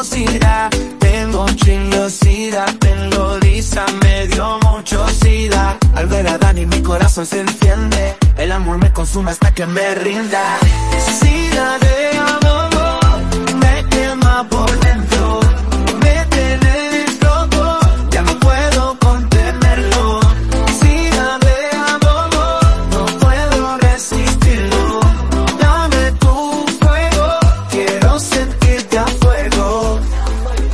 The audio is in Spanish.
curiosidad. Tengo Lisa, me dio mucho sida. Al ver a Dani mi corazón se enciende. El amor me consume hasta que me rinda. Si la de amor me quema por